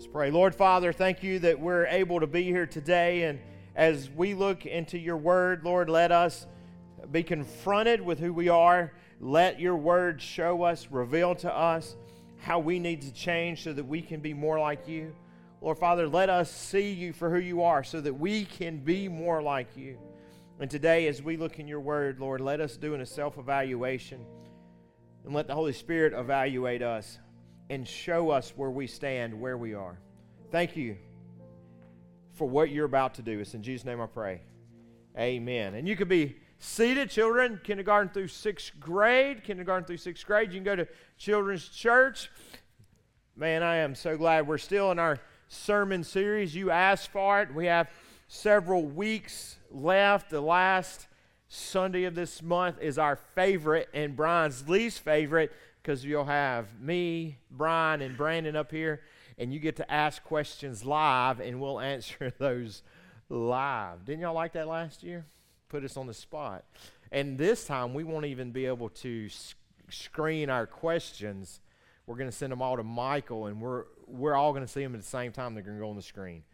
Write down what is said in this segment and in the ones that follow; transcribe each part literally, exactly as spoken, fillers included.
Let's pray. Lord Father, thank you that we're able to be here today, and as we look into your word, Lord, let us be confronted with who we are. Let your word show us, reveal to us how we need to change so that we can be more like you. Lord Father, let us see you for who you are so that we can be more like you. And today, as we look in your word, Lord, let us do a self-evaluation and let the Holy Spirit evaluate us and show us where we stand, where we are. Thank you for what you're about to do. It's in Jesus' name I pray. Amen. And you could be seated, children, kindergarten through sixth grade, kindergarten through sixth grade. You can go to Children's Church. Man, I am so glad we're still in our sermon series. You asked for it. We have several weeks left. The last Sunday of this month is our favorite and Brian's least favorite, because you'll have me, Brian, and Brandon up here, and you get to ask questions live, and we'll answer those live. Didn't y'all like that last year? Put us on the spot. And this time, we won't even be able to sc- screen our questions. We're going to send them all to Michael, and we're we're all going to see them at the same time. They're going to go on the screen.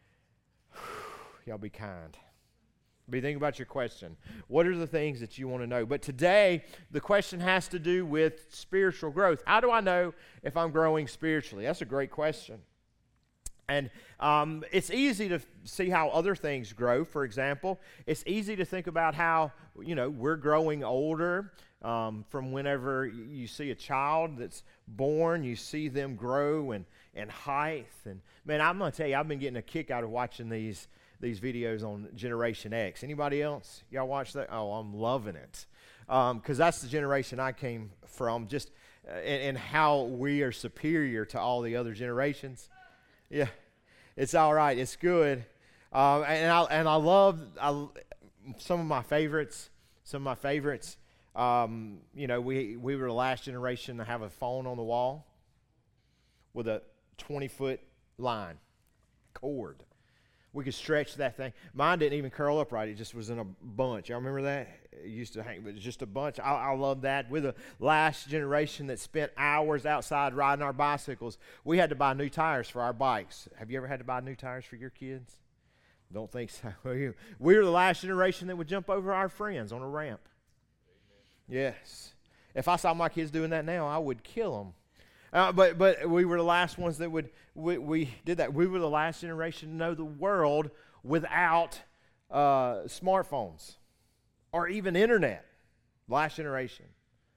Y'all be kind. Be thinking about your question. What are the things that you want to know? But today, the question has to do with spiritual growth. How do I know if I'm growing spiritually? That's a great question. And um, it's easy to f- see how other things grow. For example, it's easy to think about how, you know, we're growing older. Um, from whenever you see a child that's born, you see them grow in, in height. And man, I'm going to tell you, I've been getting a kick out of watching these these videos on Generation X. Anybody else? Y'all watch that? Oh, I'm loving it. Because um, that's the generation I came from, just uh, and, and how we are superior to all the other generations. Yeah, it's all right. It's good. Um, and, I, and I love I, some of my favorites, some of my favorites. Um, you know, we, we were the last generation to have a phone on the wall with a twenty-foot line, cord. We could stretch that thing. Mine didn't even curl up right. It just was in a bunch. Y'all remember that? It used to hang, but it was just a bunch. I, I love that. We're the last generation that spent hours outside riding our bicycles. We had to buy new tires for our bikes. Have you ever had to buy new tires for your kids? Don't think so. We were the last generation that would jump over our friends on a ramp. Yes. If I saw my kids doing that now, I would kill them. Uh, but but we were the last ones that would, we, we did that. We were the last generation to know the world without uh, smartphones or even internet. Last generation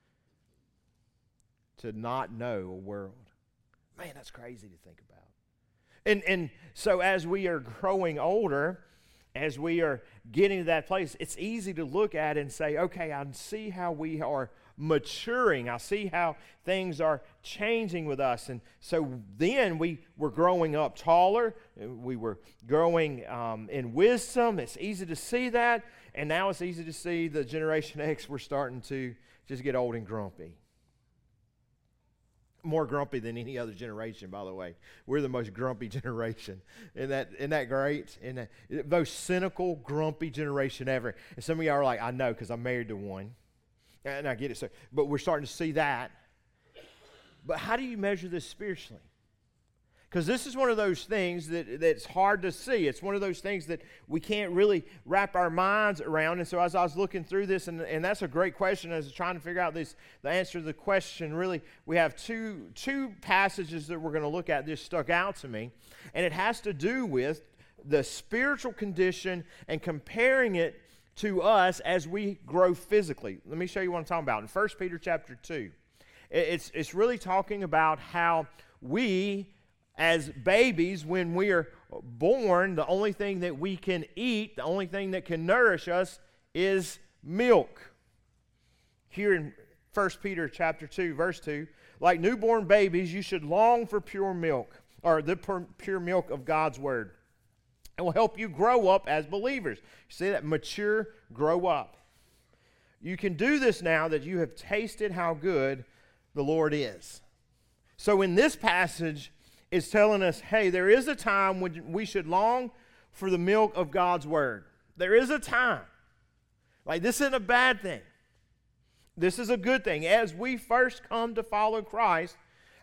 to not know a world. Man, that's crazy to think about. And, and so as we are growing older, as we are getting to that place, it's easy to look at and say, okay, I see how we are maturing. I see how things are changing with us. And so then we were growing up taller. We were growing um, in wisdom. It's easy to see that. And now it's easy to see the Generation X, we're starting to just get old and grumpy. More grumpy than any other generation, by the way. We're the most grumpy generation. Isn't that, isn't that great? Isn't that, the most cynical, grumpy generation ever. And some of y'all are like, I know, because I'm married to one. And I get it. So, but we're starting to see that. But how do you measure this spiritually? Because this is one of those things that that's hard to see. It's one of those things that we can't really wrap our minds around. And so as I was looking through this, and, and that's a great question, as I was trying to figure out this, the answer to the question, really, we have two, two passages that we're going to look at. This stuck out to me. And it has to do with the spiritual condition and comparing it to us as we grow physically. Let me show you what I'm talking about. In First Peter chapter two, it's, it's really talking about how we, as babies, when we are born, the only thing that we can eat, the only thing that can nourish us is milk. Here in First Peter chapter two, verse two, like newborn babies, you should long for pure milk, or the pure milk of God's word. It will help you grow up as believers. You see that? Mature, grow up. You can do this now that you have tasted how good the Lord is. So in this passage, it's telling us, hey, there is a time when we should long for the milk of God's word. There is a time. Like, this isn't a bad thing. This is a good thing. As we first come to follow Christ,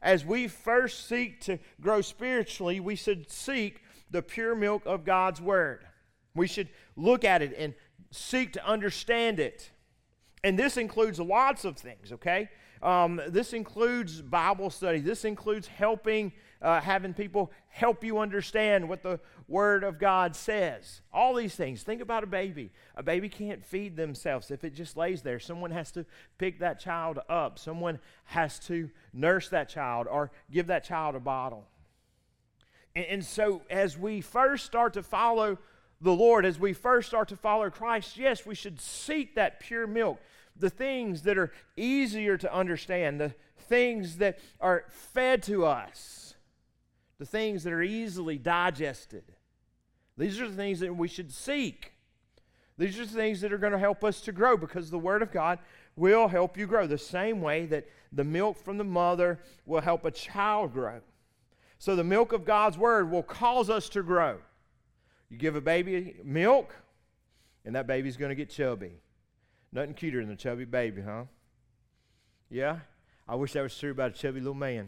as we first seek to grow spiritually, we should seek the pure milk of God's Word. We should look at it and seek to understand it. And this includes lots of things, okay? Um, this includes Bible study. This includes helping, uh, having people help you understand what the Word of God says. All these things. Think about a baby. A baby can't feed themselves if it just lays there. Someone has to pick that child up. Someone has to nurse that child or give that child a bottle. And, and so as we first start to follow the Lord, as we first start to follow Christ, yes, we should seek that pure milk. The things that are easier to understand, the things that are fed to us, the things that are easily digested. These are the things that we should seek. These are the things that are going to help us to grow, because the Word of God will help you grow the same way that the milk from the mother will help a child grow. So the milk of God's Word will cause us to grow. You give a baby milk, and that baby's going to get chubby. Nothing cuter than a chubby baby, huh? Yeah? I wish that was true about a chubby little man.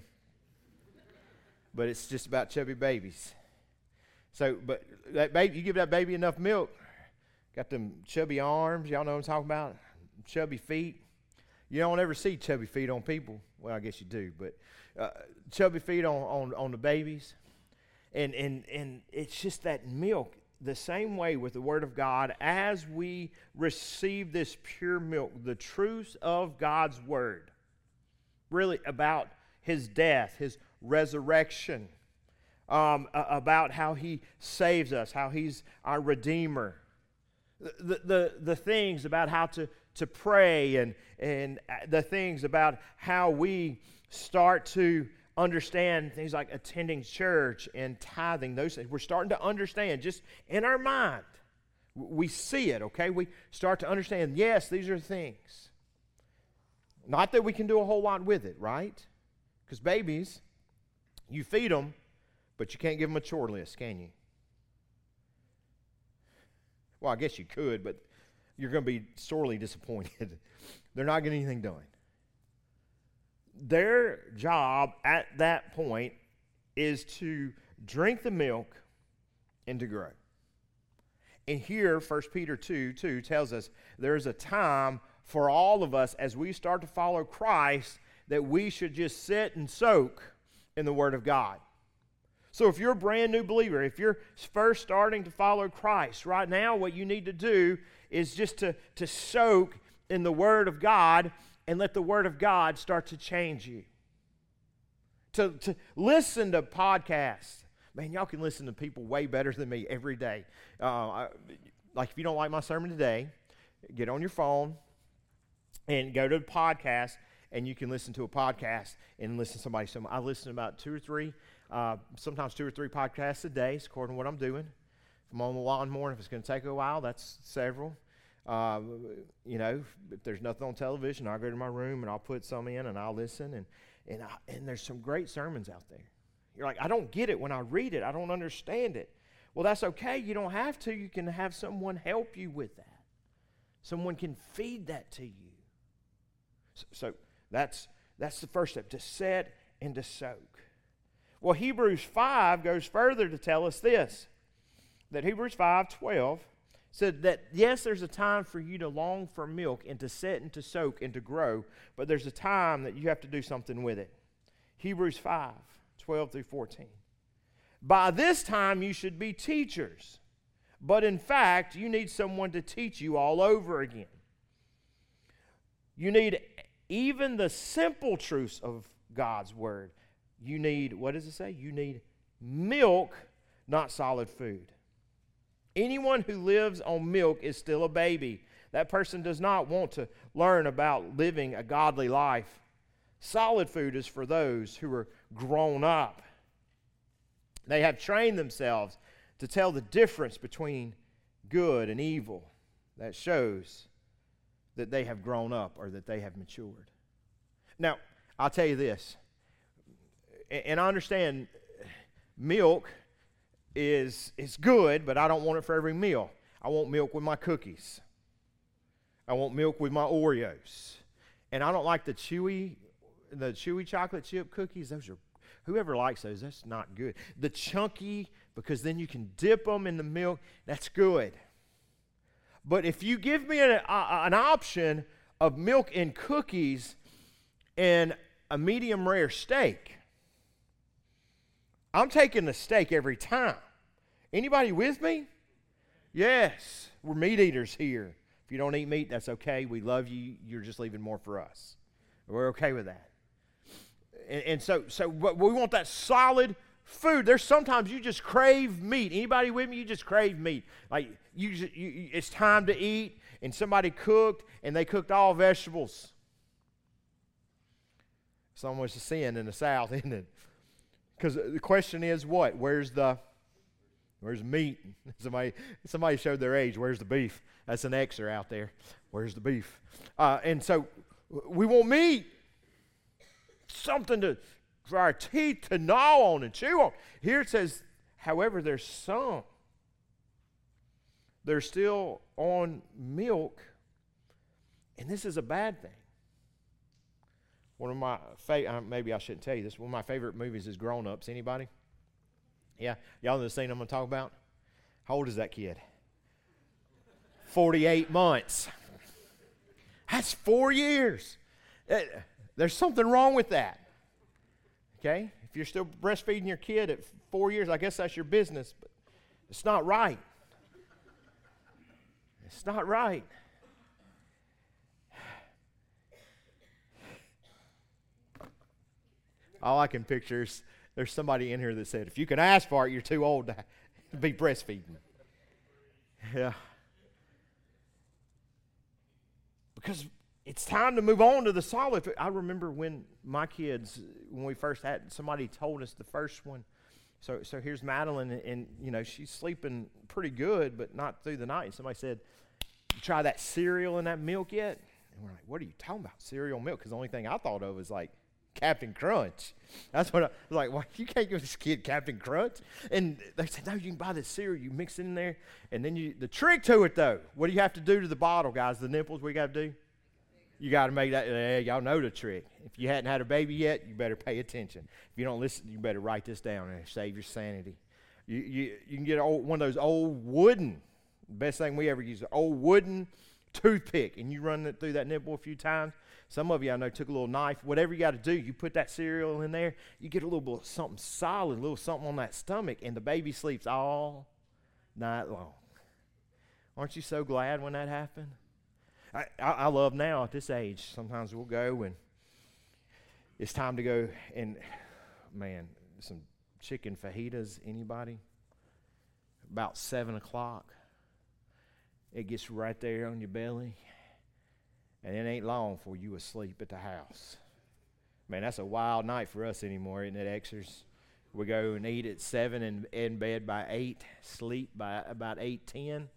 But it's just about chubby babies. So, but that baby, you give that baby enough milk, got them chubby arms, y'all know what I'm talking about? Chubby feet. You don't ever see chubby feet on people. Well, I guess you do, but uh, chubby feet on, on, on the babies. And, and, and it's just that milk. The same way with the Word of God, as we receive this pure milk, the truth of God's Word, really about His death, His resurrection, um, about how He saves us, how He's our Redeemer, the, the, the things about how to, to pray, and, and the things about how we start to understand things like attending church and tithing, those things. We're starting to understand just in our mind. We see it, okay? We start to understand, yes, these are things. Not that we can do a whole lot with it, right? Because babies, you feed them, but you can't give them a chore list, can you? Well, I guess you could, but you're going to be sorely disappointed. They're not getting anything done. Their job at that point is to drink the milk and to grow. And here, First Peter two two tells us there's a time for all of us as we start to follow Christ that we should just sit and soak in the Word of God. So if you're a brand new believer, if you're first starting to follow Christ, right now what you need to do is just to, to soak in the Word of God and let the Word of God start to change you. To, to listen to podcasts. Man, y'all can listen to people way better than me every day. Uh, I, like if you don't like my sermon today, get on your phone and go to the podcast, and you can listen to a podcast and listen to somebody. So I listen to about two or three, uh, sometimes two or three podcasts a day, according to what I'm doing. If I'm on the lawnmower, if it's going to take a while, that's several. Uh, you know, if there's nothing on television, I'll go to my room and I'll put some in and I'll listen. And and, I, and there's some great sermons out there. You're like, I don't get it when I read it. I don't understand it. Well, that's okay. You don't have to. You can have someone help you with that. Someone can feed that to you. So, so that's that's the first step, to set and to soak. Well, Hebrews five goes further to tell us this, that Hebrews five twelve said that, yes, there's a time for you to long for milk and to sit and to soak and to grow, but there's a time that you have to do something with it. Hebrews five twelve through fourteen. By this time you should be teachers, but in fact you need someone to teach you all over again. You need even the simple truths of God's Word. You need, what does it say? You need milk, not solid food. Anyone who lives on milk is still a baby. That person does not want to learn about living a godly life. Solid food is for those who are grown up. They have trained themselves to tell the difference between good and evil. That shows that they have grown up or that they have matured. Now, I'll tell you this, and I understand milk is, is good, but I don't want it for every meal. I want milk with my cookies. I want milk with my Oreos. And I don't like the chewy the chewy chocolate chip cookies, those are, whoever likes those, that's not good. The chunky, because then you can dip them in the milk, that's good. But if you give me an, a, an option of milk and cookies and a medium rare steak, I'm taking the steak every time. Anybody with me? Yes, we're meat eaters here. If you don't eat meat, that's okay. We love you. You're just leaving more for us. We're okay with that. And, and so, so but we want that solid food. There's sometimes you just crave meat. Anybody with me? You just crave meat. Like you, you, you it's time to eat, and somebody cooked, and they cooked all vegetables. It's almost a sin in the South, isn't it? Because the question is what? Where's the Where's meat? Somebody somebody showed their age. Where's the beef? That's an Xer out there. Where's the beef? Uh, and so we want meat. Something to for our teeth to gnaw on and chew on. Here it says, however, there's some. They're still on milk. And this is a bad thing. One of my, fa- uh, maybe I shouldn't tell you this, one of my favorite movies is Grown Ups. Anybody? Yeah? Y'all know the scene I'm going to talk about? How old is that kid? forty-eight months. That's four years. Uh, there's something wrong with that. Okay? If you're still breastfeeding your kid at four years, I guess that's your business, but it's not right. It's not right. All I can picture is there's somebody in here that said, if you can ask for it, you're too old to be breastfeeding. Yeah. Because it's time to move on to the solid food. I remember when my kids, when we first had, somebody told us the first one. So so here's Madeline, and, and you know, she's sleeping pretty good, but not through the night. And somebody said, you try that cereal and that milk yet? And we're like, what are you talking about, cereal milk? Because the only thing I thought of was like Captain Crunch. That's what I was like, well, you can't give this kid Captain Crunch. And they said, no, you can buy this cereal, you mix it in there, and then you, the trick to it though, what do you have to do to the bottle, guys? The nipples, what you got to do? You got to make that, uh, y'all know the trick. If you hadn't had a baby yet, you better pay attention. If you don't listen, you better write this down and save your sanity. You you, you can get old, one of those old wooden, best thing we ever use, an old wooden toothpick, and you run it through that nipple a few times. Some of you, I know, took a little knife. Whatever you got to do, you put that cereal in there, you get a little bit of something solid, a little something on that stomach, and the baby sleeps all night long. Aren't you so glad when that happened? I, I, I love now at this age, sometimes we'll go and it's time to go and, man, some chicken fajitas, anybody? About seven o'clock. It gets right there on your belly. And it ain't long before you asleep at the house. Man, that's a wild night for us anymore, isn't it, Xers? We go and eat at seven and in bed by eight, sleep by about eight ten.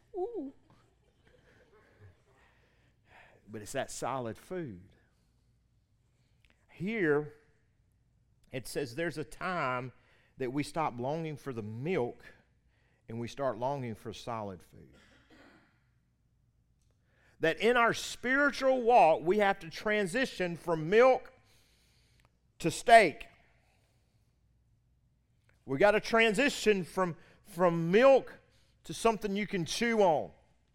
But it's that solid food. Here, it says there's a time that we stop longing for the milk and we start longing for solid food. That in our spiritual walk, we have to transition from milk to steak. We got to transition from, from milk to something you can chew on.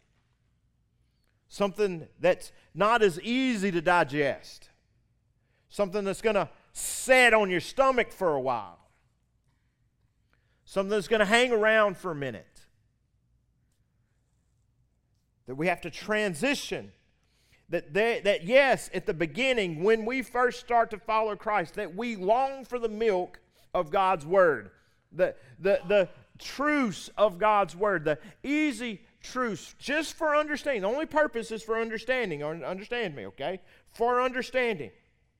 Something that's not as easy to digest. Something that's going to set on your stomach for a while. Something that's going to hang around for a minute. That we have to transition. That, they, that yes, at the beginning, when we first start to follow Christ, that we long for the milk of God's Word. The, the, the truths of God's Word. The easy truths, just for understanding. The only purpose is for understanding. Understand me, okay? For understanding.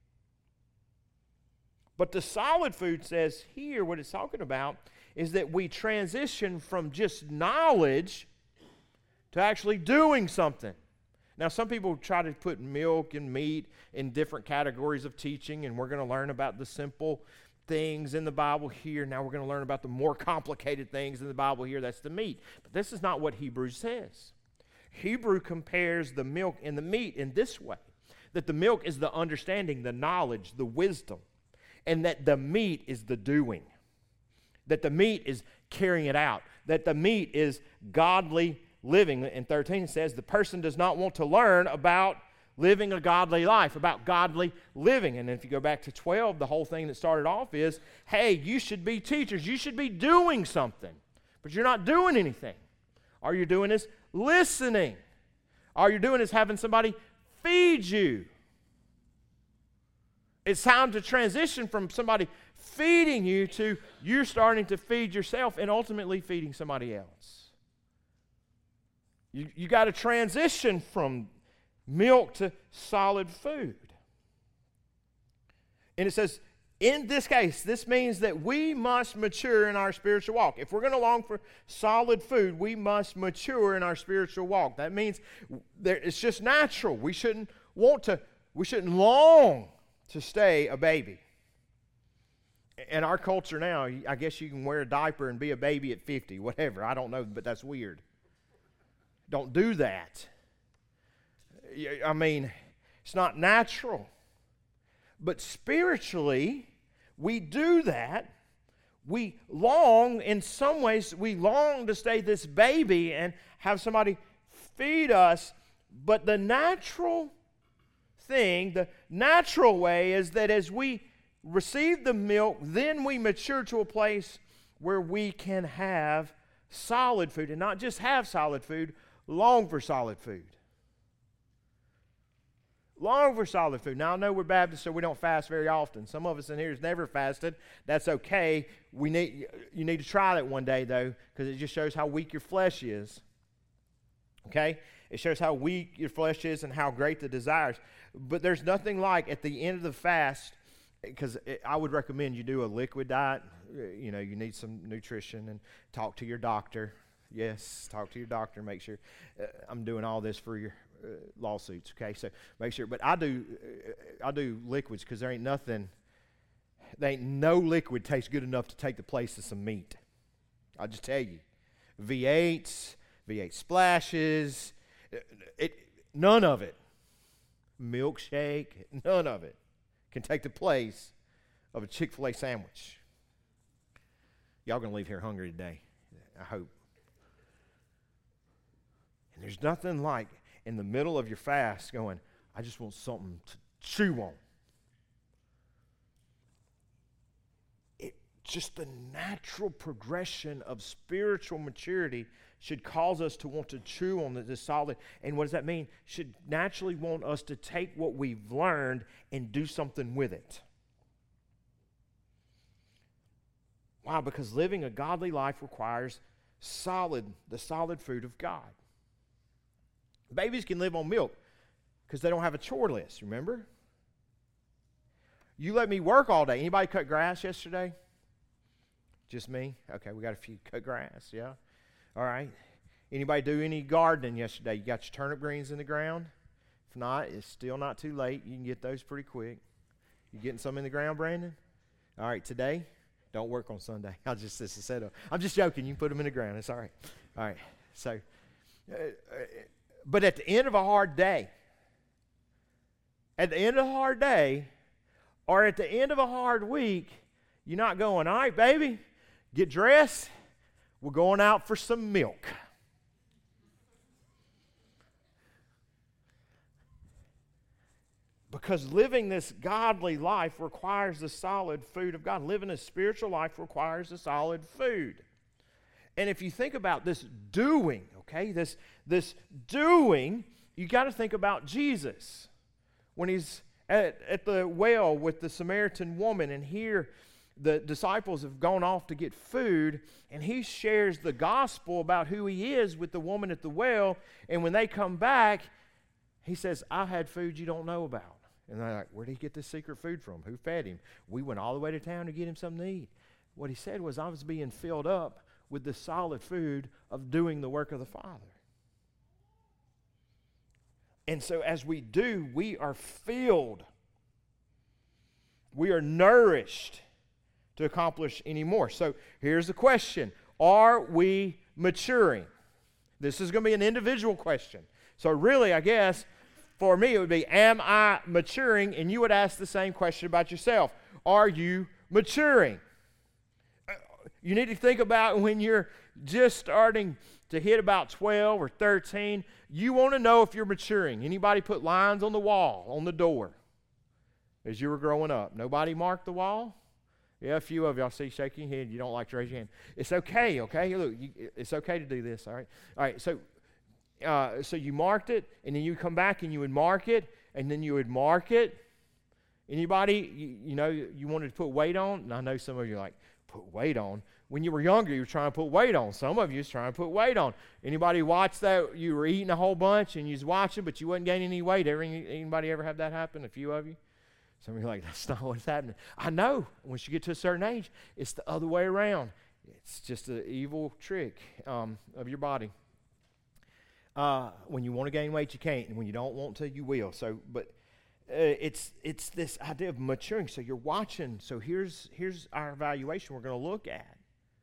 But the solid food says here, what it's talking about, is that we transition from just knowledge to actually doing something. Now, some people try to put milk and meat in different categories of teaching, and we're going to learn about the simple things in the Bible here. Now we're going to learn about the more complicated things in the Bible here. That's the meat. But this is not what Hebrews says. Hebrew compares the milk and the meat in this way. that the milk is the understanding, the knowledge, the wisdom, and that the meat is the doing, that the meat is carrying it out, that the meat is godly living. In thirteen it says the person does not want to learn about living a godly life, about godly living. And if you go back to twelve, the whole thing that started off is, hey, you should be teachers. You should be doing something, but you're not doing anything. All you're doing is listening. All you're doing is having somebody feed you. It's time to transition from somebody feeding you to you're starting to feed yourself and ultimately feeding somebody else. You, you got to transition from milk to solid food. And it says, in this case, this means that we must mature in our spiritual walk. If we're going to long for solid food, we must mature in our spiritual walk. That means there, it's just natural. We shouldn't want to, we shouldn't long to stay a baby. In our culture now, I guess you can wear a diaper and be a baby at fifty, whatever. I don't know, but that's weird. Don't do that. I mean, it's not natural. But spiritually, we do that. We long, in some ways, we long to stay this baby and have somebody feed us. But the natural thing, the natural way is that as we receive the milk, then we mature to a place where we can have solid food. And not just have solid food, long for solid food. Long for solid food. Now, I know we're Baptists, so we don't fast very often. Some of us in here has never fasted. That's okay. We need you need to try that one day, though, because it just shows how weak your flesh is. Okay? It shows how weak your flesh is and how great the desires. But there's nothing like at the end of the fast, because I would recommend you do a liquid diet. You know, you need some nutrition and talk to your doctor. Yes, talk to your doctor. Make sure uh, I'm doing all this for your uh, lawsuits. Okay, so make sure. But I do, uh, I do liquids because there ain't nothing. There ain't no liquid tastes good enough to take the place of some meat. I'll just tell you, V eights, V eight splashes, it, it none of it. Milkshake, none of it can take the place of a Chick-fil-A sandwich. Y'all gonna leave here hungry today, I hope. And there's nothing like in the middle of your fast going, I just want something to chew on. It just the natural progression of spiritual maturity should cause us to want to chew on this solid. And what does that mean? Should naturally want us to take what we've learned and do something with it. Why? Because living a godly life requires solid, the solid food of God. Babies can live on milk because they don't have a chore list, remember? You let me work all day. Anybody cut grass yesterday? Just me? Okay, we got a few cut grass, yeah? All right. Anybody do any gardening yesterday? You got your turnip greens in the ground? If not, it's still not too late. You can get those pretty quick. You getting some in the ground, Brandon? All right, today, don't work on Sunday. I'll just, this is set up. I'm just joking. You can put them in the ground. It's all right. All right. So, uh, uh, but at the end of a hard day, at the end of a hard day, or at the end of a hard week, you're not going, all right, baby, get dressed. We're going out for some milk. Because living this godly life requires the solid food of God. Living a spiritual life requires the solid food. And if you think about this doing, okay, this, this doing, you got to think about Jesus. When he's at, at the well with the Samaritan woman, and here the disciples have gone off to get food, and he shares the gospel about who he is with the woman at the well, and when they come back, he says, I've had food you don't know about. And they're like, where did he get this secret food from? Who fed him? We went all the way to town to get him something to eat. What he said was, I was being filled up with the solid food of doing the work of the Father. And so as we do, we are filled. We are nourished to accomplish any more. So here's the question. Are we maturing? This is going to be an individual question. So really, I guess, for me, it would be, am I maturing? And you would ask the same question about yourself. Are you maturing? You need to think about when you're just starting to hit about twelve or thirteen, you want to know if you're maturing. Anybody put lines on the wall, on the door, as you were growing up? Nobody marked the wall? Yeah, a few of y'all see shaking your head. You don't like to raise your hand. It's okay, okay? Look, you, it's okay to do this, all right? All right, so uh, so you marked it, and then you come back and you would mark it, and then you would mark it. Anybody, you, you know, you wanted to put weight on? And I know some of you are like, put weight on? When you were younger, you were trying to put weight on. Some of you was trying to put weight on. Anybody watch that? You were eating a whole bunch, and you was watching, but you wasn't gaining any weight. Ever, anybody ever have that happen? A few of you? Some of you are like, that's not what's happening. I know. Once you get to a certain age, it's the other way around. It's just an evil trick um, of your body. Uh, when you want to gain weight, you can't. And when you don't want to, you will. So, but uh, it's it's this idea of maturing. So you're watching. So here's here's our evaluation we're going to look at.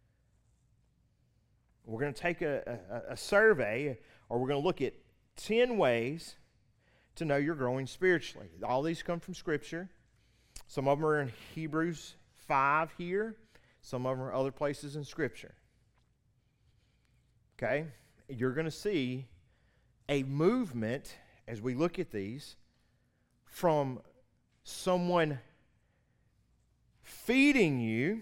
We're going to take a, a, a survey, or we're going to look at ten ways to know you're growing spiritually. All these come from Scripture. Some of them are in Hebrews five here. Some of them are other places in Scripture. Okay? You're going to see a movement, as we look at these, from someone feeding you,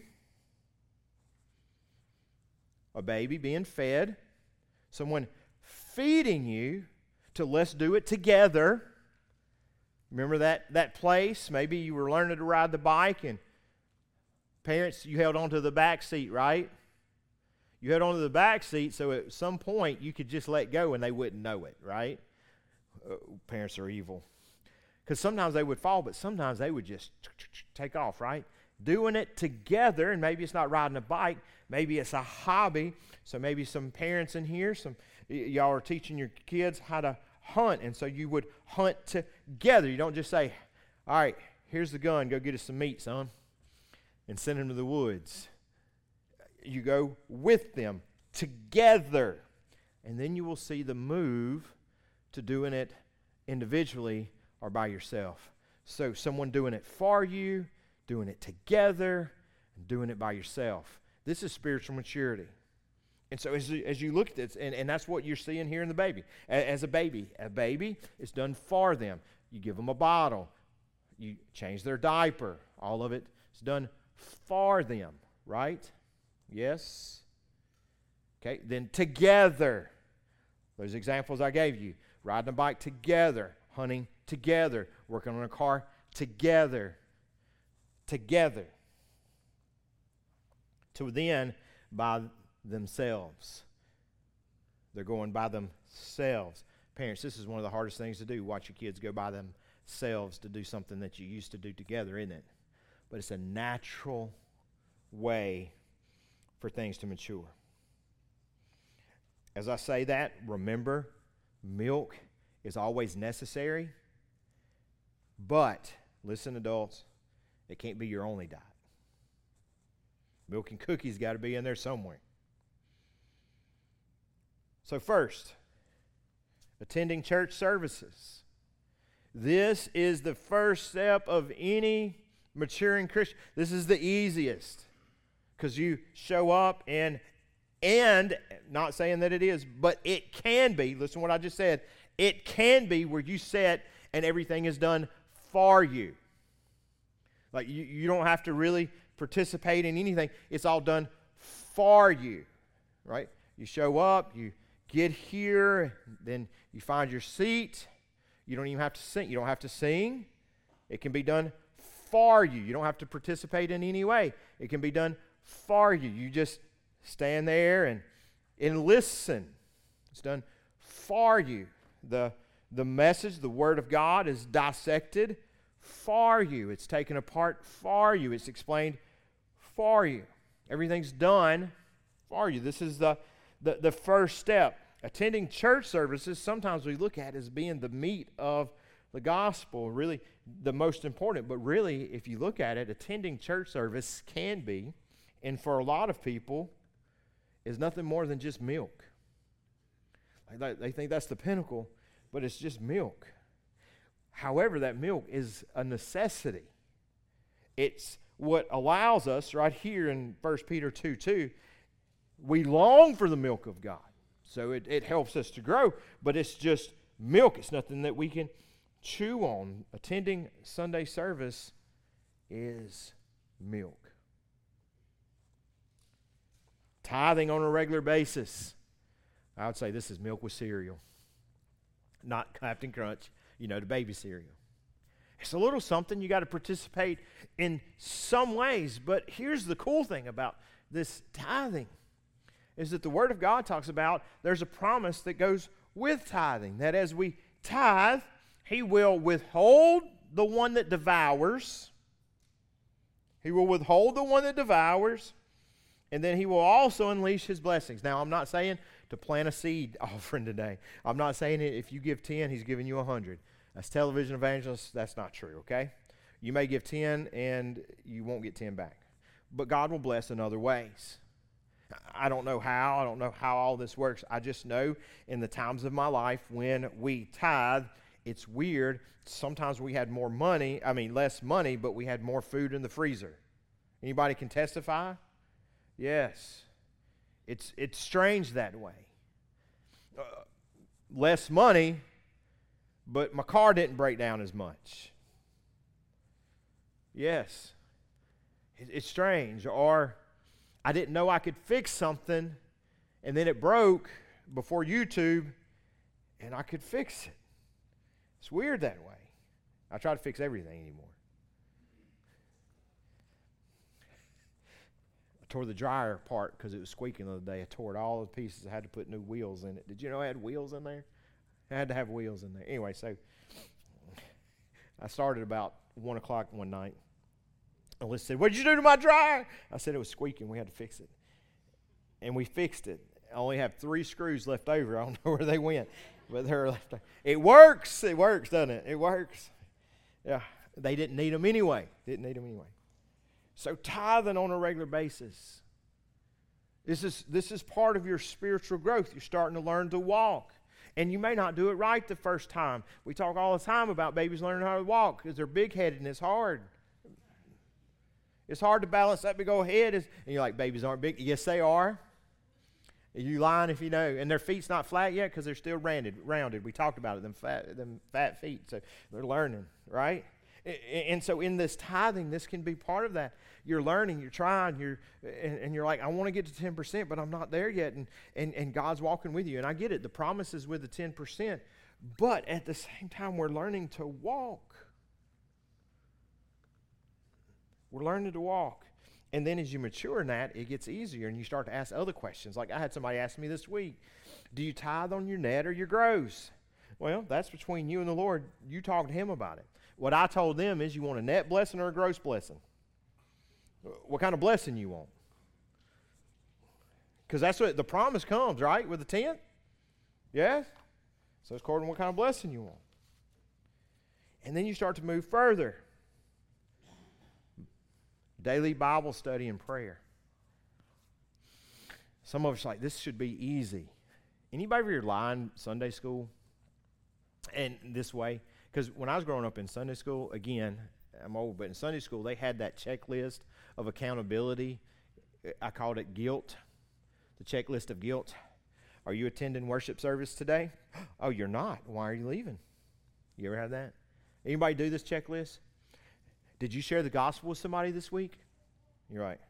a baby being fed, someone feeding you, to let's do it together. Remember that, that place? Maybe you were learning to ride the bike, and parents, you held onto the back seat, right? You held onto the back seat, so at some point you could just let go and they wouldn't know it, right? Uh, parents are evil. Because sometimes they would fall, but sometimes they would just take off, right? Doing it together, and maybe it's not riding a bike, maybe it's a hobby. So maybe some parents in here, some y- y'all are teaching your kids how to hunt, and so you would hunt together. You don't just say, all right, here's the gun, go get us some meat, son, and send them to the woods. You go with them together, and then you will see the move to doing it individually or by yourself. So someone doing it for you, doing it together, and doing it by yourself. This is spiritual maturity. And so as, as you look at this, and, and that's what you're seeing here in the baby. As, as a baby, a baby is done for them. You give them a bottle. You change their diaper. All of it is done for them, right? Yes? Okay, then together. Those examples I gave you. Riding a bike together. Hunting together. Working on a car together. Together. To then, by themselves. They're going by themselves. Parents, this is one of the hardest things to do. Watch your kids go by themselves to do something that you used to do together, isn't it? But it's a natural way for things to mature. As I say that, remember, milk is always necessary, but, listen adults, it can't be your only diet. Milk and cookies got to be in there somewhere. So first, attending church services. This is the first step of any maturing Christian. This is the easiest, because you show up and, and, not saying that it is, but it can be, listen to what I just said, it can be where you sit and everything is done for you. Like you, you don't have to really participate in anything. It's all done for you, right? You show up, you get here, then you find your seat. You don't even have to sing. You don't have to sing. It can be done for you. You don't have to participate in any way. It can be done for you. You just stand there and, and listen. It's done for you. The, the message, the Word of God is dissected for you. It's taken apart for you. It's explained for you. Everything's done for you. This is the, the, the first step. Attending church services, sometimes we look at as being the meat of the gospel, really the most important. But really, if you look at it, attending church service can be, and for a lot of people, is nothing more than just milk. They, they think that's the pinnacle, but it's just milk. However, that milk is a necessity. It's what allows us, right here in First Peter two two, we long for the milk of God. So it, it helps us to grow, but it's just milk. It's nothing that we can chew on. Attending Sunday service is milk. Tithing on a regular basis. I would say this is milk with cereal. Not Captain Crunch, you know, the baby cereal. It's a little something. You got to participate in some ways. But here's the cool thing about this tithing is that the Word of God talks about there's a promise that goes with tithing. That as we tithe, He will withhold the one that devours. He will withhold the one that devours. And then He will also unleash His blessings. Now, I'm not saying to plant a seed offering today. I'm not saying if you give ten, He's giving you one hundred. As television evangelists, that's not true, okay? You may give ten and you won't get ten back. But God will bless in other ways. I don't know how. I don't know how all this works. I just know in the times of my life when we tithe, it's weird. Sometimes we had more money, I mean less money, but we had more food in the freezer. Anybody can testify? Yes. It's, it's strange that way. Uh, less money, but my car didn't break down as much. Yes. It, it's strange. Or I didn't know I could fix something, and then it broke before YouTube, and I could fix it. It's weird that way. I try to fix everything anymore. I tore the dryer apart because it was squeaking the other day. I tore it all to pieces. I had to put new wheels in it. Did you know I had wheels in there? I had to have wheels in there. Anyway, so I started about one o'clock one night. Alyssa said, "What did you do to my dryer?" I said it was squeaking. We had to fix it. And we fixed it. I only have three screws left over. I don't know where they went, but they're left over. It works. It works, doesn't it? It works. Yeah, they didn't need them anyway. Didn't need them anyway. So tithing on a regular basis. This is, this is part of your spiritual growth. You're starting to learn to walk. And you may not do it right the first time. We talk all the time about babies learning how to walk because they're big-headed and it's hard. It's hard to balance that big old head. And you're like, babies aren't big. Yes, they are. You lying if you know. And their feet's not flat yet because they're still rounded. rounded. We talked about it, them fat, them fat feet. So they're learning, right? And so in this tithing, this can be part of that. You're learning, you're trying, you're, and, and you're like, I want to get to ten percent, but I'm not there yet. And, and, and God's walking with you. And I get it. The promise is with the ten percent. But at the same time, we're learning to walk. We're learning to walk. And then as you mature in that, it gets easier and you start to ask other questions. Like I had somebody ask me this week, do you tithe on your net or your gross? Well, that's between you and the Lord. You talk to Him about it. What I told them is you want a net blessing or a gross blessing? What kind of blessing you want? Because that's what the promise comes, right? With the tenth? Yes? So it's according to what kind of blessing you want. And then you start to move further. Daily Bible study and prayer. Some of us are like, this should be easy. Anybody ever line Sunday school? And this way? Because when I was growing up in Sunday school, again, I'm old, but in Sunday school, they had that checklist of accountability. I called it guilt, the checklist of guilt. Are you attending worship service today? Oh, you're not. Why are you leaving? You ever have that? Anybody do this checklist? Did you share the gospel with somebody this week? You're right.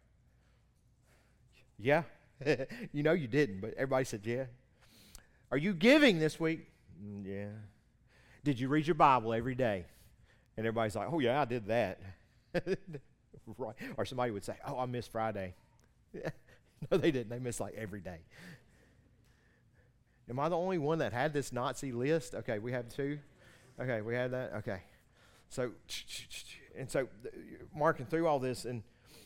Yeah. You know you didn't, but everybody said yeah. Are you giving this week? Mm, yeah. Did you read your Bible every day? And everybody's like, oh, yeah, I did that. Right. Or somebody would say, oh, I missed Friday. No, they didn't. They missed like every day. Am I the only one that had this Nazi list? Okay, we have two. Okay, we had that. Okay. So, and so marking through all this, and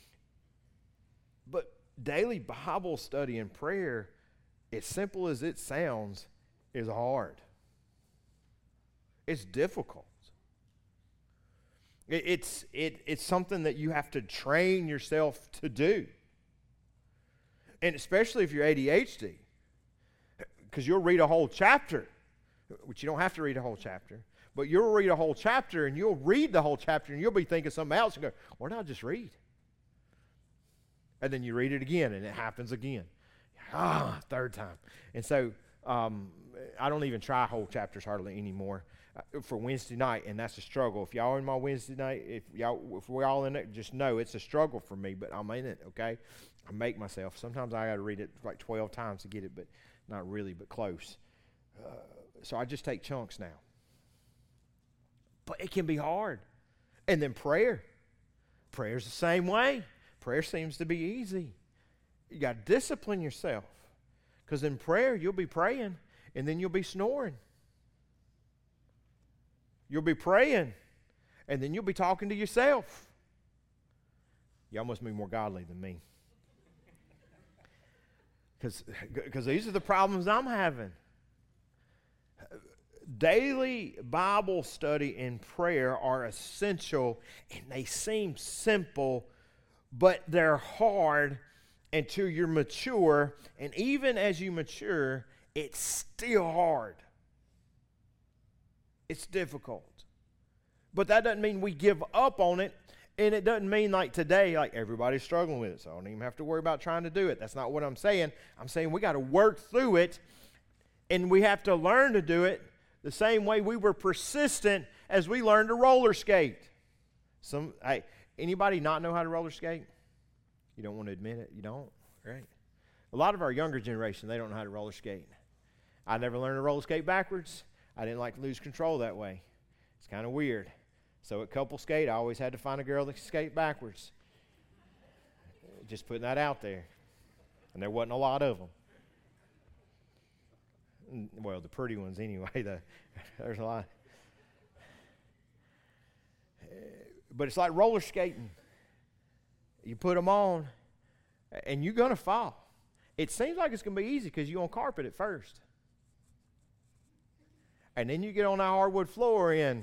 but daily Bible study and prayer, as simple as it sounds, is hard. It's difficult. It, it's it it's something that you have to train yourself to do, and especially if you're A D H D, because you'll read a whole chapter, which you don't have to read a whole chapter. But you'll read a whole chapter, and you'll read the whole chapter, and you'll be thinking something else, and go, what did I just read? And then you read it again, and it happens again. Ah, third time. And so um, I don't even try whole chapters hardly anymore uh, for Wednesday night, and that's a struggle. If y'all are in my Wednesday night, if y'all, if we're all in it, just know it's a struggle for me, but I'm in it, okay? I make myself. Sometimes I got to read it like twelve times to get it, but not really, but close. Uh, so I just take chunks now. But it can be hard. And then prayer. Prayer's the same way. Prayer seems to be easy. You got to discipline yourself. Because in prayer, you'll be praying, and then you'll be snoring. You'll be praying, and then you'll be talking to yourself. Y'all must be more godly than me. Because these are the problems I'm having. Daily Bible study and prayer are essential, and they seem simple, but they're hard until you're mature, and even as you mature, it's still hard. It's difficult. But that doesn't mean we give up on it, and it doesn't mean like today, like everybody's struggling with it, so I don't even have to worry about trying to do it. That's not what I'm saying. I'm saying we got to work through it, and we have to learn to do it the same way we were persistent as we learned to roller skate. Some, hey, anybody not know how to roller skate? You don't want to admit it. You don't, right? A lot of our younger generation, they don't know how to roller skate. I never learned to roller skate backwards. I didn't like to lose control that way. It's kind of weird. So at couple skate, I always had to find a girl that could skate backwards. Just putting that out there. And there wasn't a lot of them. Well, the pretty ones anyway. The, there's a lot. But it's like roller skating. You put them on, and you're going to fall. It seems like it's going to be easy because you're on carpet at first. And then you get on that hardwood floor, and,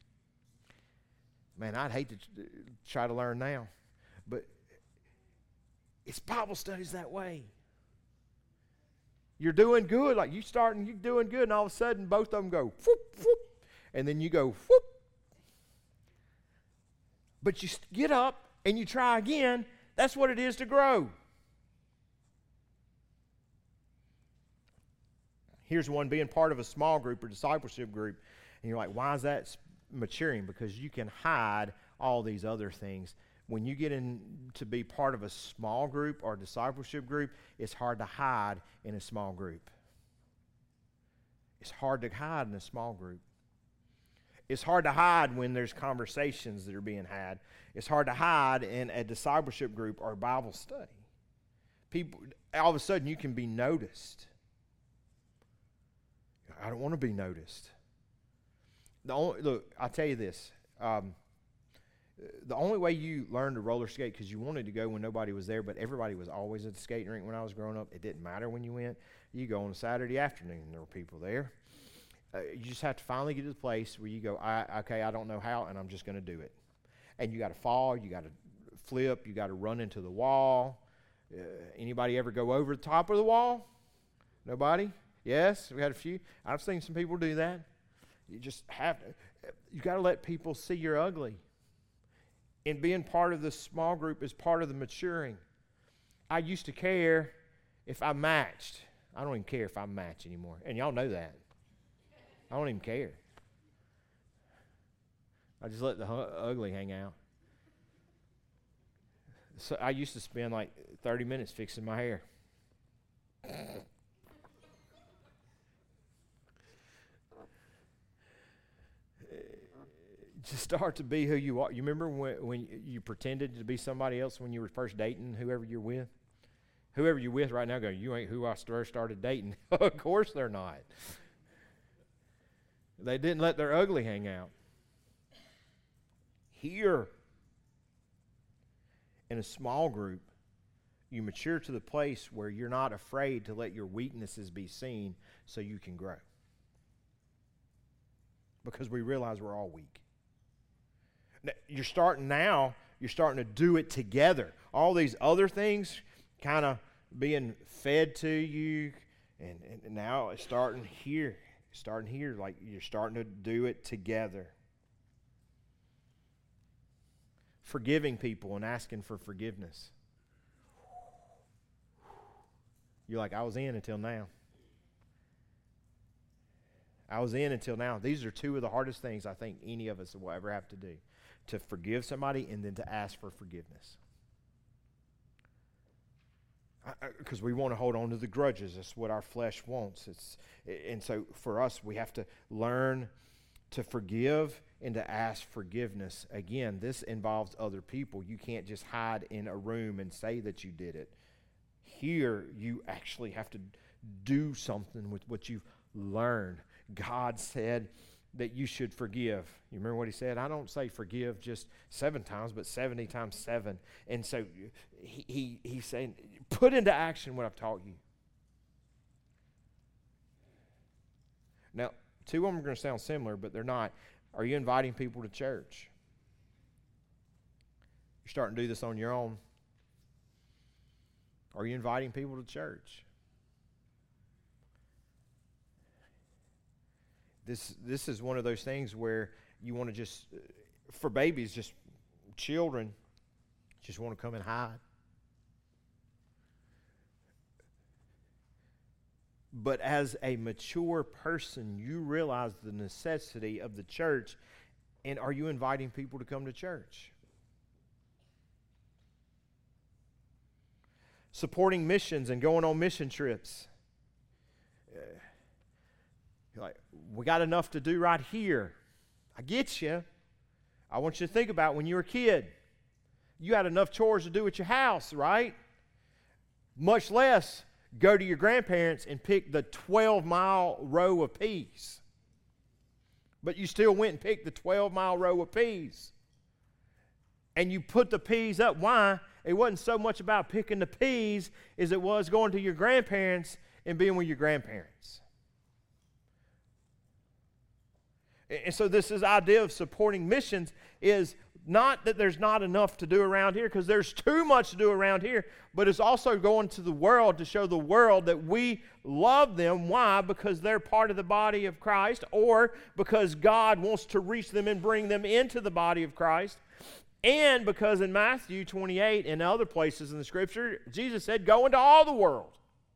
man, I'd hate to try to learn now. But it's Bible studies that way. You're doing good, like you starting, you're doing good, and all of a sudden both of them go whoop, whoop, and then you go whoop. But you get up and you try again. That's what it is to grow. Here's one, being part of a small group or discipleship group, and you're like, why is that maturing? Because you can hide all these other things. When you get in to be part of a small group or discipleship group, it's hard to hide in a small group. It's hard to hide in a small group. It's hard to hide when there's conversations that are being had. It's hard to hide in a discipleship group or Bible study. People, all of a sudden, you can be noticed. I don't want to be noticed. The only, look, I'll tell you this. Um, The only way you learned to roller skate, because you wanted to go when nobody was there, but everybody was always at the skating rink when I was growing up. It didn't matter when you went. You go on a Saturday afternoon, and there were people there. Uh, you just have to finally get to the place where you go, I, okay, I don't know how, and I'm just going to do it. And you got to fall, you got to flip, you got to run into the wall. Uh, anybody ever go over the top of the wall? Nobody? Yes, we had a few. I've seen some people do that. You just have to, you got to let people see you're ugly. And being part of the small group is part of the maturing. I used to care if I matched. I don't even care if I match anymore. And y'all know that. I don't even care. I just let the hu- ugly hang out. So I used to spend like thirty minutes fixing my hair. Just start to be who you are. You remember when, when you pretended to be somebody else when you were first dating whoever you're with? Whoever you're with right now go, you ain't who I first started dating. Of course they're not. They didn't let their ugly hang out. Here, in a small group, you mature to the place where you're not afraid to let your weaknesses be seen so you can grow. Because we realize we're all weak. Now, you're starting now, you're starting to do it together. All these other things kind of being fed to you, and, and now it's starting here. Starting here, like you're starting to do it together. Forgiving people and asking for forgiveness. You're like, I was in until now. I was in until now. These are two of the hardest things I think any of us will ever have to do. To forgive somebody and then to ask for forgiveness. Because we want to hold on to the grudges. That's what our flesh wants. It's, and so for us, we have to learn to forgive and to ask forgiveness. Again, this involves other people. You can't just hide in a room and say that you did it. Here, you actually have to do something with what you've learned. God said that you should forgive. You remember what he said? I don't say forgive just seven times, but seventy times seven. And so he, he he's saying, put into action what I've taught you. Now, two of them are going to sound similar, but they're not. Are you inviting people to church? You're starting to do this on your own. Are you inviting people to church? This this is one of those things where you want to just, for babies, just children, just want to come and hide. But as a mature person, you realize the necessity of the church, and are you inviting people to come to church? Supporting missions and going on mission trips. Uh, You're like, we got enough to do right here. I get you. I want you to think about when you were a kid. You had enough chores to do at your house, right? Much less go to your grandparents and pick the twelve-mile row of peas. But you still went and picked the twelve-mile row of peas. And you put the peas up. Why? It wasn't so much about picking the peas as it was going to your grandparents and being with your grandparents. And so this is idea of supporting missions is not that there's not enough to do around here, because there's too much to do around here, but it's also going to the world to show the world that we love them. Why? Because they're part of the body of Christ, or because God wants to reach them and bring them into the body of Christ. And because in Matthew twenty-eight and other places in the Scripture, Jesus said, go into all the world.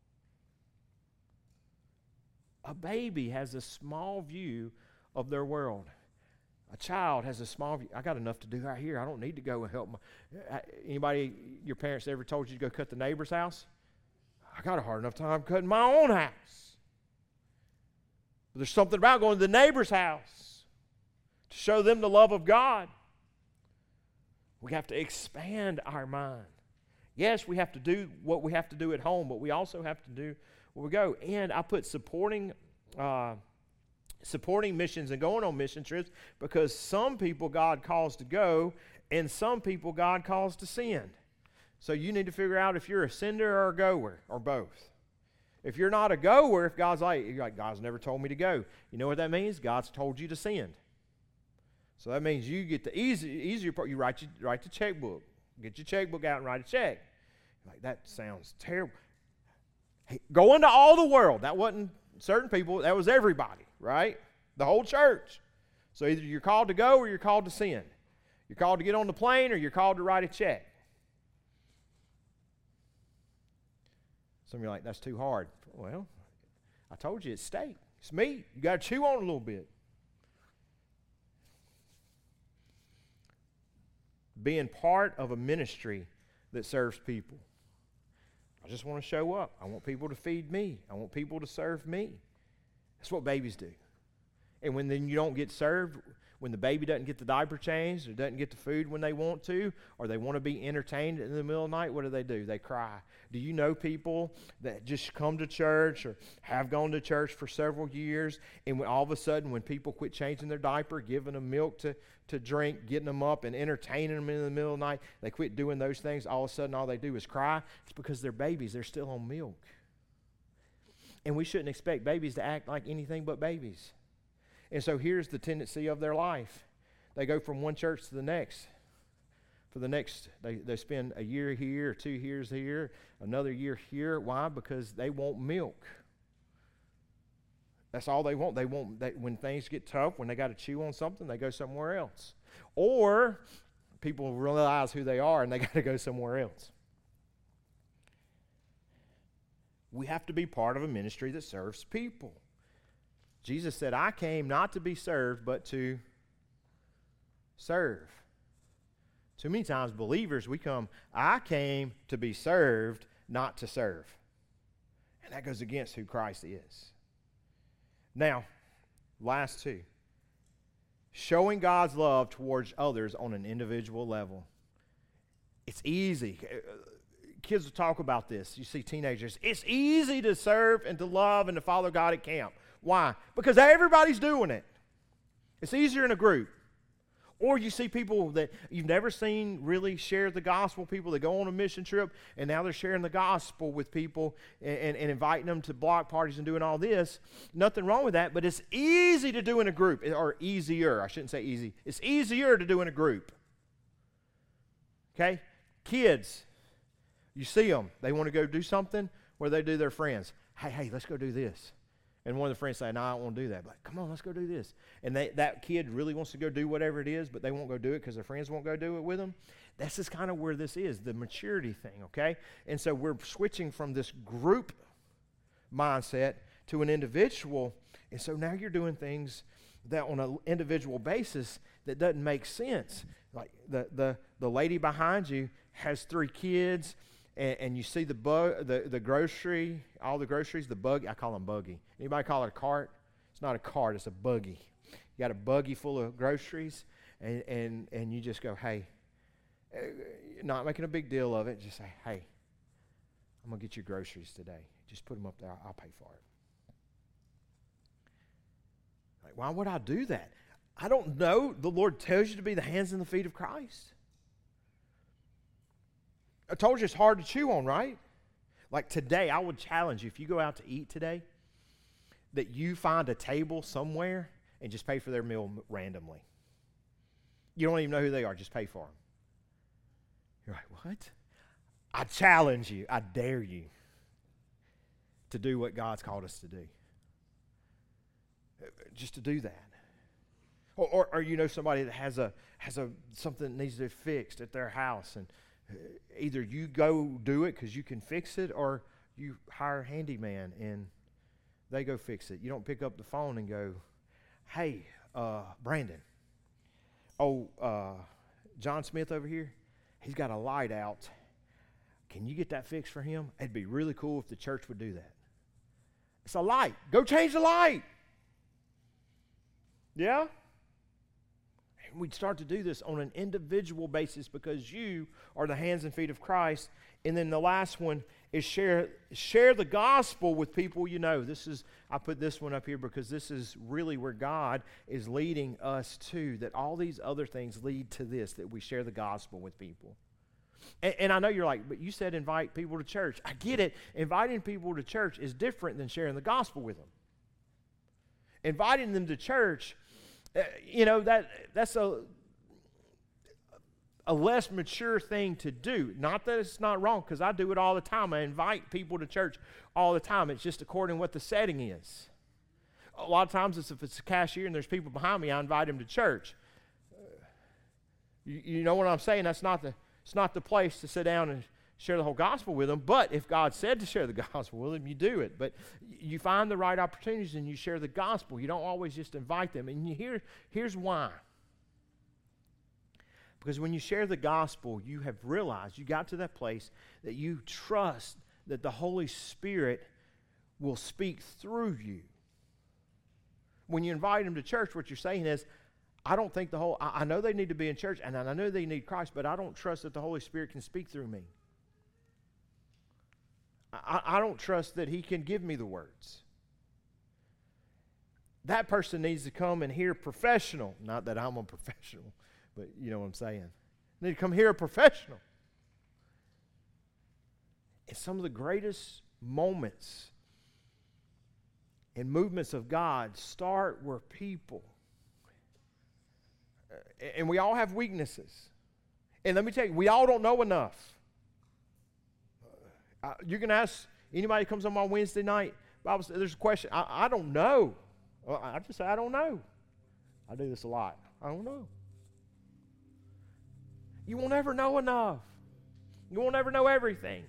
A baby has a small view of their world. A child has a small view. I got enough to do right here. I don't need to go and help my... Anybody, your parents ever told you to go cut the neighbor's house? I got a hard enough time cutting my own house. But there's something about going to the neighbor's house to show them the love of God. We have to expand our mind. Yes, we have to do what we have to do at home, but we also have to do where we go. And I put supporting... Uh, supporting missions and going on mission trips, because some people God calls to go and some people God calls to send. So you need to figure out if you're a sender or a goer, or both. If you're not a goer, if God's like, you're like, God's never told me to go. You know what that means? God's told you to send. So that means you get the easy, easier part. You write, your, write the checkbook. Get your checkbook out and write a check. You're like, that sounds terrible. Hey, go into all the world. That wasn't certain people. That was everybody. Right? The whole church. So either you're called to go or you're called to send. You're called to get on the plane or you're called to write a check. Some of you are like, that's too hard. Well, I told you it's steak. It's meat. You got to chew on it a little bit. Being part of a ministry that serves people. I just want to show up. I want people to feed me. I want people to serve me. That's what babies do. And when then you don't get served, when the baby doesn't get the diaper changed, or doesn't get the food when they want to, or they want to be entertained in the middle of the night, what do they do? They cry. Do you know people that just come to church or have gone to church for several years, and when all of a sudden when people quit changing their diaper, giving them milk to, to drink, getting them up and entertaining them in the middle of the night, they quit doing those things, all of a sudden all they do is cry? It's because they're babies. They're still on milk. And we shouldn't expect babies to act like anything but babies. And so here's the tendency of their life. They go from one church to the next. For the next, they, they spend a year here, or two years here, another year here. Why? Because they want milk. That's all they want. They want, they, when things get tough, when they got to chew on something, they go somewhere else. Or people realize who they are and they got to go somewhere else. We have to be part of a ministry that serves people. Jesus said, I came not to be served, but to serve. Too many times, believers, we come, I came to be served, not to serve. And that goes against who Christ is. Now, last two. Showing God's love towards others on an individual level. It's easy. Kids will talk about this. You see teenagers. It's easy to serve and to love and to follow God at camp. Why? Because everybody's doing it. It's easier in a group. Or you see people that you've never seen really share the gospel, people that go on a mission trip, and now they're sharing the gospel with people and, and, and inviting them to block parties and doing all this. Nothing wrong with that, but it's easy to do in a group, or easier. I shouldn't say easy. It's easier to do in a group. Okay? Kids, you see them. They want to go do something where they do their friends. Hey, hey, let's go do this. And one of the friends say, no, I don't want to do that. But come on, let's go do this. And they, that kid really wants to go do whatever it is, but they won't go do it because their friends won't go do it with them. That's just kind of where this is, the maturity thing, okay? And so we're switching from this group mindset to an individual. And so now you're doing things that on an individual basis that doesn't make sense. Like the, the, the lady behind you has three kids, And, and you see the, bug, the the grocery, all the groceries, the buggy. I call them buggy. Anybody call it a cart? It's not a cart, it's a buggy. You got a buggy full of groceries, and, and, and you just go, hey, uh, not making a big deal of it. Just say, hey, I'm going to get you groceries today. Just put them up there. I'll pay for it. Like, why would I do that? I don't know. The Lord tells you to be the hands and the feet of Christ. I told you it's hard to chew on, right? Like today, I would challenge you, if you go out to eat today, that you find a table somewhere and just pay for their meal randomly. You don't even know who they are, just pay for them. You're like, what? I challenge you, I dare you to do what God's called us to do. Just to do that. Or, or, or you know somebody that has a has a something that needs to be fixed at their house, and either you go do it because you can fix it, or you hire a handyman and they go fix it. You don't pick up the phone and go, hey, uh, Brandon, oh, uh, John Smith over here, he's got a light out. Can you get that fixed for him? It'd be really cool if the church would do that. It's a light. Go change the light. Yeah? We'd start to do this on an individual basis because you are the hands and feet of Christ. And then the last one is share share the gospel with people you know. This is, I put this one up here because this is really where God is leading us to, that all these other things lead to this, that we share the gospel with people. And, and I know you're like, but you said invite people to church. I get it. Inviting people to church is different than sharing the gospel with them. Inviting them to church, Uh, you know, that that's a a less mature thing to do. Not that it's not wrong, because I do it all the time. I invite people to church all the time. It's just according to what the setting is. A lot of times, it's if it's a cashier and there's people behind me, I invite them to church. Uh, you, you know what I'm saying? That's not the it's not the place to sit down and share the whole gospel with them. But if God said to share the gospel with them, you do it. But you find the right opportunities and you share the gospel. You don't always just invite them. And you hear, here's why. Because when you share the gospel, you have realized, you got to that place that you trust that the Holy Spirit will speak through you. When you invite them to church, what you're saying is, I don't think the whole, I, I know they need to be in church, and I know they need Christ, but I don't trust that the Holy Spirit can speak through me. I, I don't trust that He can give me the words. That person needs to come and hear professional. Not that I'm a professional, but you know what I'm saying. They need to come hear a professional. And some of the greatest moments and movements of God start where people, and we all have weaknesses. And let me tell you, we all don't know enough. Uh, you can ask anybody who comes on my Wednesday night, Bible, there's a question. I, I don't know. Well, I just say, I don't know. I do this a lot. I don't know. You won't ever know enough. You won't ever know everything.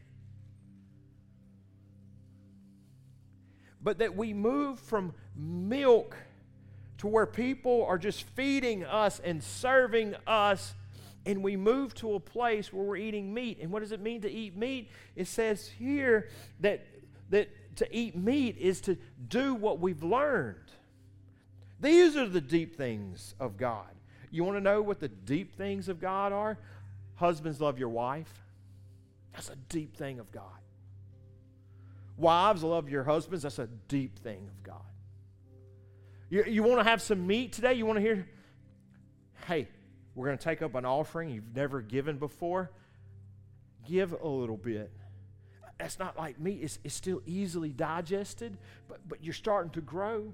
But that we move from milk to where people are just feeding us and serving us, and we move to a place where we're eating meat. And what does it mean to eat meat? It says here that, that to eat meat is to do what we've learned. These are the deep things of God. You want to know what the deep things of God are? Husbands, love your wife. That's a deep thing of God. Wives, love your husbands. That's a deep thing of God. You, you want to have some meat today? You want to hear, hey, we're going to take up an offering you've never given before. Give a little bit. That's not like meat. It's, it's still easily digested, but, but you're starting to grow.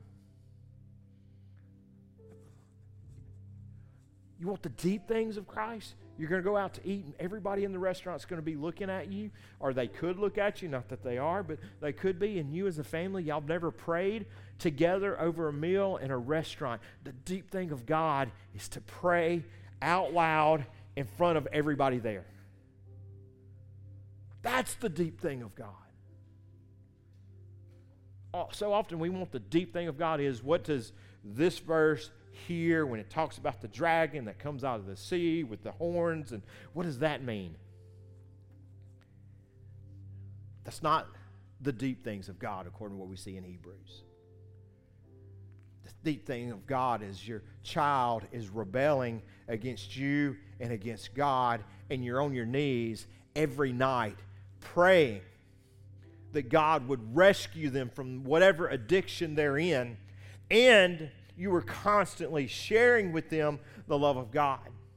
You want the deep things of Christ? You're going to go out to eat, and everybody in the restaurant is going to be looking at you, or they could look at you, not that they are, but they could be, and you as a family, y'all never prayed together over a meal in a restaurant. The deep thing of God is to pray out loud in front of everybody there. That's the deep thing of God. Oh, so often we want the deep thing of God is, what does this verse here when it talks about the dragon that comes out of the sea with the horns, and what does that mean? That's not the deep things of God according to what we see in Hebrews. The deep thing of God is your child is rebelling against you and against God, and you're on your knees every night praying that God would rescue them from whatever addiction they're in, and you were constantly sharing with them the love of God.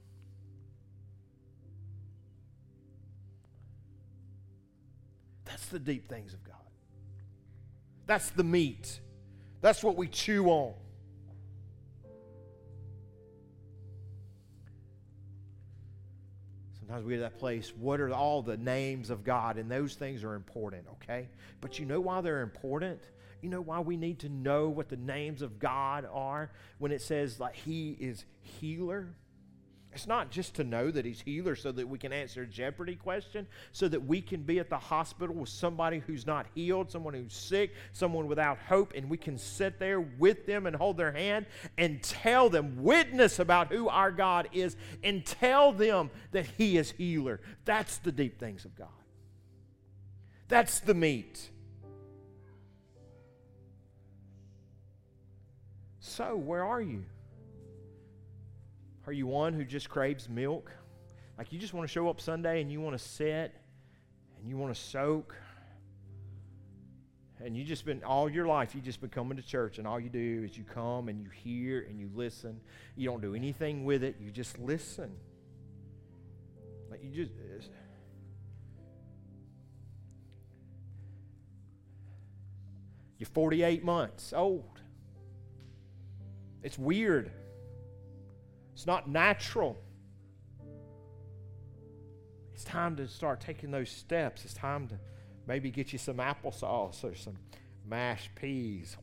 That's the deep things of God. That's the meat. That's what we chew on. Sometimes we get to that place, what are all the names of God? And those things are important, okay? But you know why they're important? You know why we need to know what the names of God are when it says like He is healer? It's not just to know that He's healer so that we can answer a Jeopardy question, so that we can be at the hospital with somebody who's not healed, someone who's sick, someone without hope, and we can sit there with them and hold their hand and tell them, witness about who our God is, and tell them that He is healer. That's the deep things of God. That's the meat. So, where are you? Are you one who just craves milk? Like you just want to show up Sunday and you want to sit and you want to soak, and you just been, all your life, you've just been coming to church, and all you do is you come and you hear and you listen. You don't do anything with it. You just listen. Like you just... You're forty-eight months old. It's weird. It's not natural. It's time to start taking those steps. It's time to maybe get you some applesauce or some mashed peas.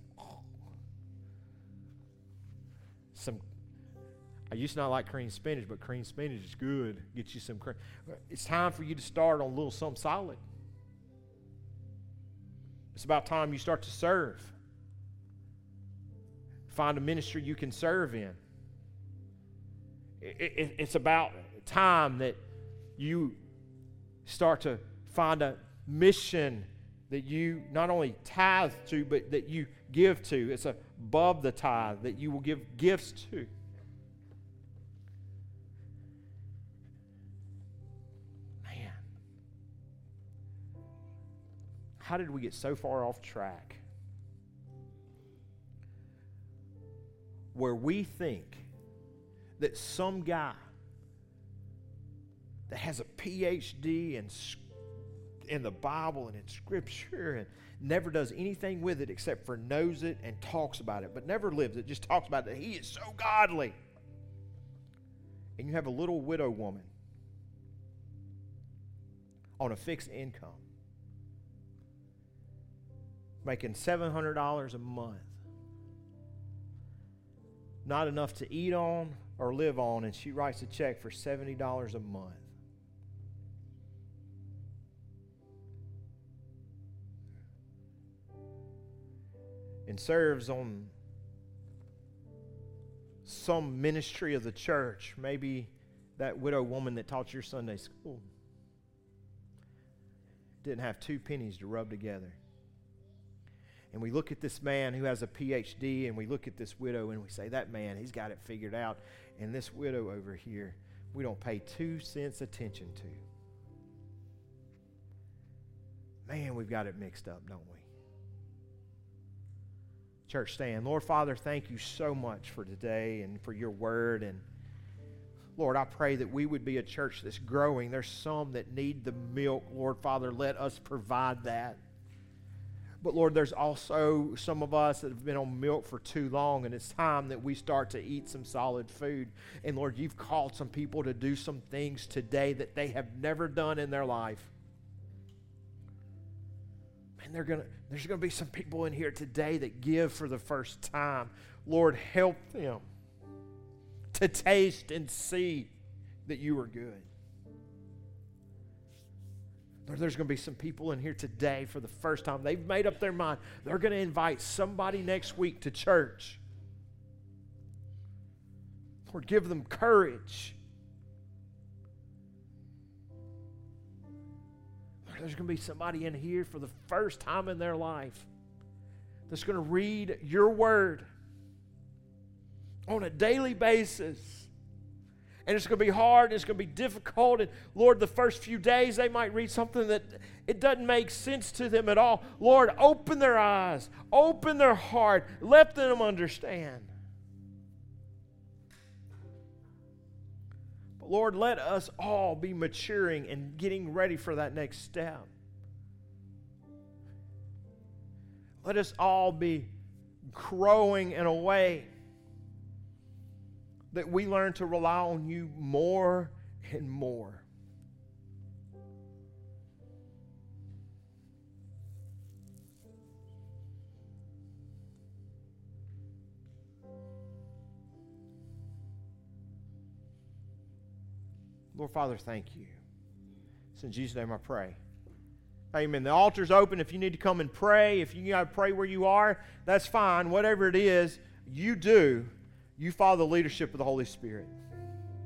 Some, I used to not like cream spinach, but cream spinach is good. Get you some cream. It's time for you to start on a little something solid. It's about time you start to serve. Find a ministry you can serve in. It, it, it's about time that you start to find a mission that you not only tithe to, but that you give to. It's above the tithe that you will give gifts to. Man, how did we get so far off track where we think that some guy that has a P H D in, in the Bible and in Scripture and never does anything with it except for knows it and talks about it, but never lives it, just talks about it, that he is so godly. And you have a little widow woman on a fixed income making seven hundred dollars a month. not enough to eat on or live on, and she writes a check for seventy dollars a month. And serves on some ministry of the church, maybe that widow woman that taught your Sunday school didn't have two pennies to rub together. And we look at this man who has a P H D, and we look at this widow and we say, that man, he's got it figured out. And this widow over here, we don't pay two cents attention to. Man, we've got it mixed up, don't we? Church, stand. Lord Father, thank you so much for today and for your word. And Lord, I pray that we would be a church that's growing. There's some that need the milk. Lord Father, let us provide that. But Lord, there's also some of us that have been on milk for too long, and it's time that we start to eat some solid food. And Lord, you've called some people to do some things today that they have never done in their life. And they're gonna, there's going to be some people in here today that give for the first time. Lord, help them to taste and see that you are good. Lord, there's going to be some people in here today for the first time. They've made up their mind. They're going to invite somebody next week to church. Lord, give them courage. Lord, there's going to be somebody in here for the first time in their life that's going to read your word on a daily basis. And it's going to be hard, and it's going to be difficult. And Lord, the first few days they might read something that it doesn't make sense to them at all. Lord, open their eyes, open their heart, let them understand. But Lord, let us all be maturing and getting ready for that next step. Let us all be growing in a way that we learn to rely on you more and more. Lord Father, thank you. It's in Jesus' name I pray. Amen. The altar's open. If you need to come and pray, if you got to pray where you are, that's fine. Whatever it is, you do. You follow the leadership of the Holy Spirit.